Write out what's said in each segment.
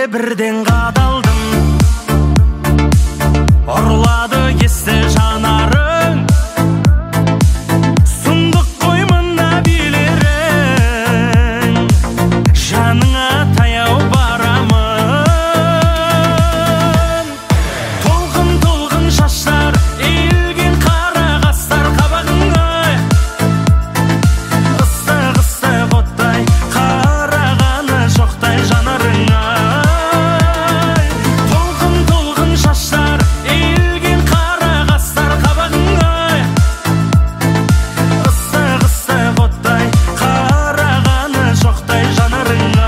бірден қадалдым, ұрлады есті жанарың, сұмдық қой мына билерің, жаныңа таяу барамын. Толқын толқын шаштар, иілген қара қастар қабағыңа, ыстық ыстық оттай қарағаны жоқтай жанарыңа. Толқын толқын шаштар, иілген қара қастар қабағыңа, ыстық ыстық оттай қарағаны жоқтай жанарыңа.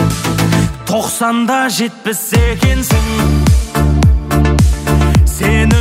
Тоқсанда жетпіс екенсің, сені